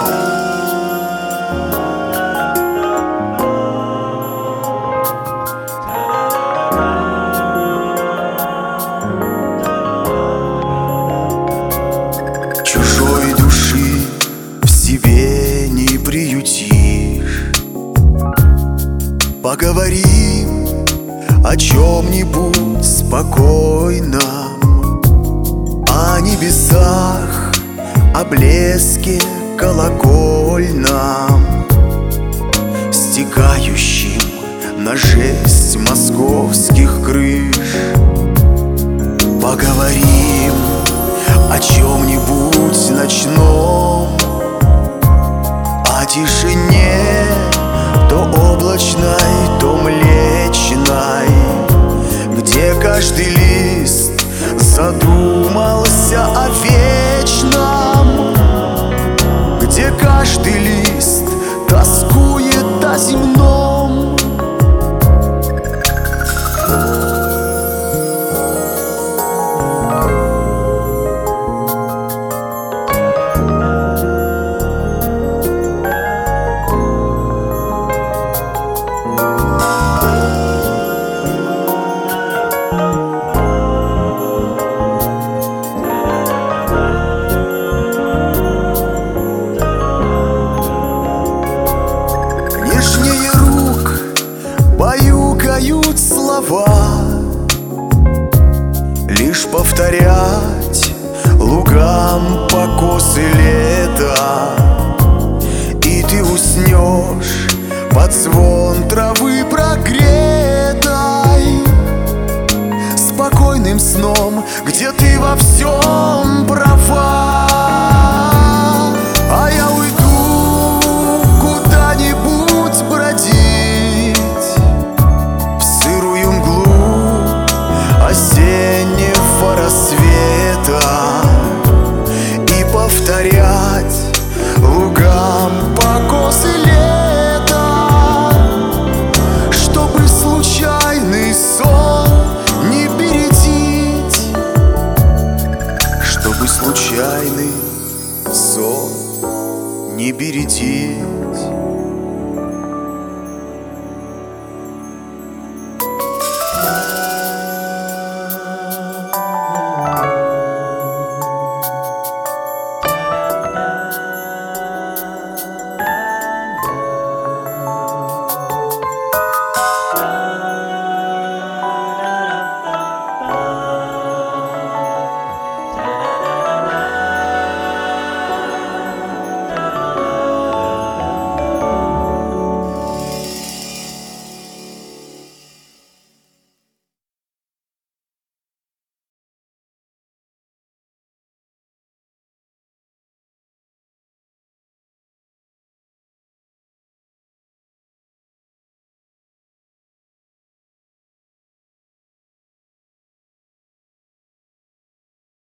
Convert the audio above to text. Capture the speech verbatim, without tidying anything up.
Чужой души в себе не приютишь. Поговорим о чем-нибудь спокойном, о небесах, о блеске колокольном, стекающим на жесть московских крыш. Поговорим о чем-нибудь ночном, о тишине, то облачной, то млечной, где каждый лист задумался о вечном, где каждый лист тоскует о земном. Нежнее рук баюкают слова, лишь повторять лугам покосы лета. И ты уснешь под звон травы прогретой, спокойным сном, где ты во всем права. А я уйду куда-нибудь бродить в сырую мглу осеннего рассвета и повторять лугам покосы лета, чтобы случайный сон не бередить, чтобы случайный сон не бередить.